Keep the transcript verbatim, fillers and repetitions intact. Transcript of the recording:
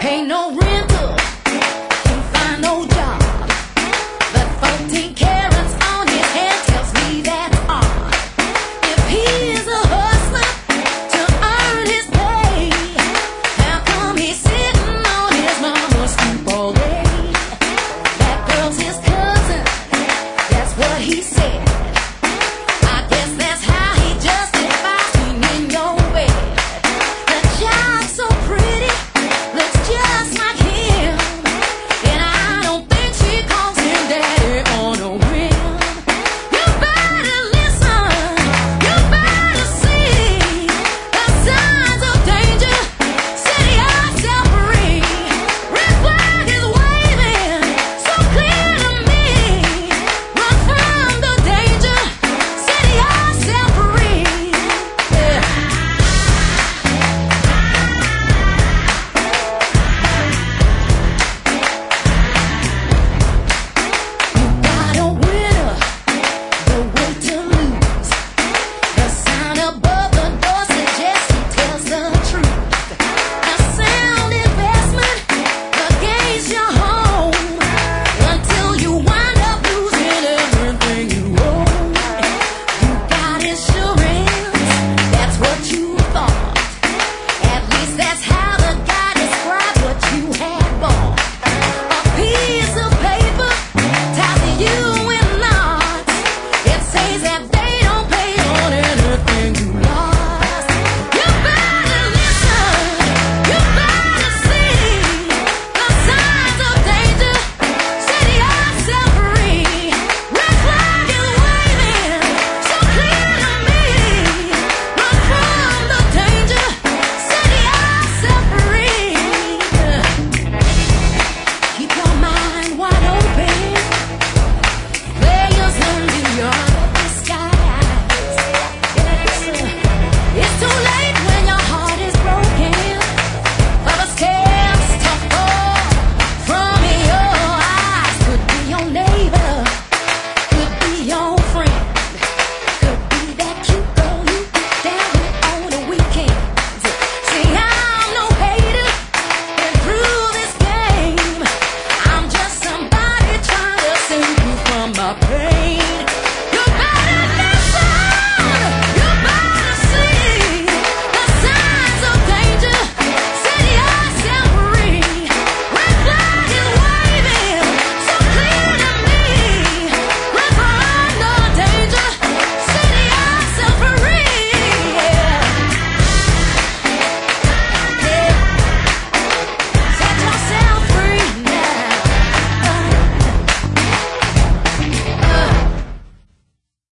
Pay no rental, can't find no job. But fourteen carats on his head tells me that's odd. If he's a hustler to earn his pay, how come he's sitting on his mama's stoop all day? That girl's his cousin, that's what he said. I guess that's how he justifies being in your bed. The child's so pretty, looks just like him, and I don't think she calls him daddy on a whim. You better listen, you better see the signs of danger. Set yourself free. Red flag is waving, so clear to me. Run from the danger. Set yourself free. Yeah. Got a winner, the way to lose. The sign above the door suggests he tells the truth. A sound investment against your home until you wind up losing everything you own. You got insurance, that's what you thought. At least that's how the guy described what you had bought. A piece of paper ties you in knots. It says that they don't pay on anything you lost. You better listen, you better see the signs of danger. Set yourself free. Red flag is waving, so clear to me. Run from the danger. Set yourself free. Keep your mind wide open. Players under your disguise. Yes, it's too late when your heart is broken. For the scales to fall from your eyes. Could be your neighbor, could be your friend, could be that cute girl you get down with on the weekends. See, I'm no hater, been through this game. I'm just somebody trying to save you from my pain.